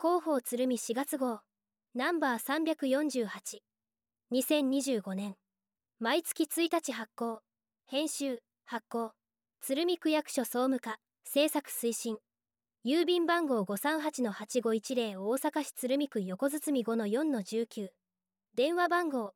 広報鶴見4月号ナンバー348 2025年毎月1日発行編集発行鶴見区役所総務課制作推進郵便番号 538-8510 大阪市鶴見区横堤 5-4-19 電話番号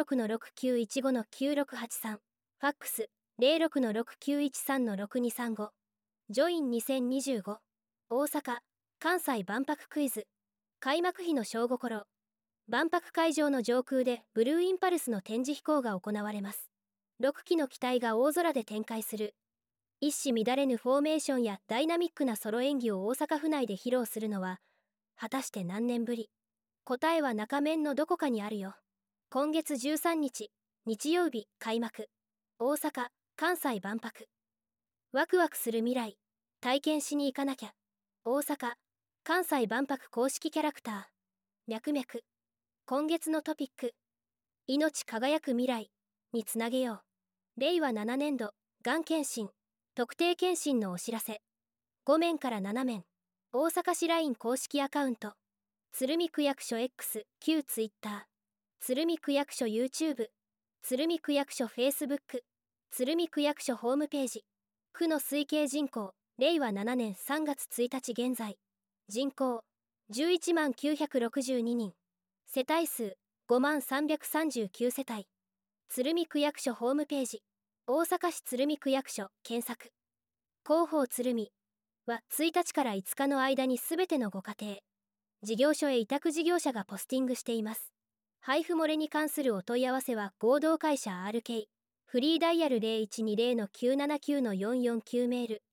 06-6915-9683 ファックス 06-6913-6235 ジョイン2025大阪・関西万博クイズ開幕日の正午頃万博会場の上空でブルーインパルスの展示飛行が行われます。6機の機体が大空で展開する一糸乱れぬフォーメーションやダイナミックなソロ演技を大阪府内で披露するのは果たして何年ぶり？答えは中面のどこかにあるよ。今月13日日曜日開幕大阪・関西万博ワクワクする未来体験しに行かなきゃ大阪・関西万博公式キャラクター脈々今月のトピック命輝く未来につなげよう令和7年度がん検診特定検診のお知らせ5面から7面大阪市 LINE 公式アカウント鶴見区役所 X 旧 Twitter 鶴見区役所 YouTube 鶴見区役所 Facebook 鶴見区役所ホームページ区の推計人口令和7年3月1日現在人口11万962人世帯数5万339世帯鶴見区役所ホームページ大阪市鶴見区役所検索広報鶴見は1日から5日の間にすべてのご家庭事業所へ委託事業者がポスティングしています。配布漏れに関するお問い合わせは合同会社 RK フリーダイヤル 0120-979-449 メール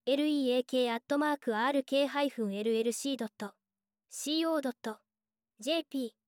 leak@rk-llc.co.jp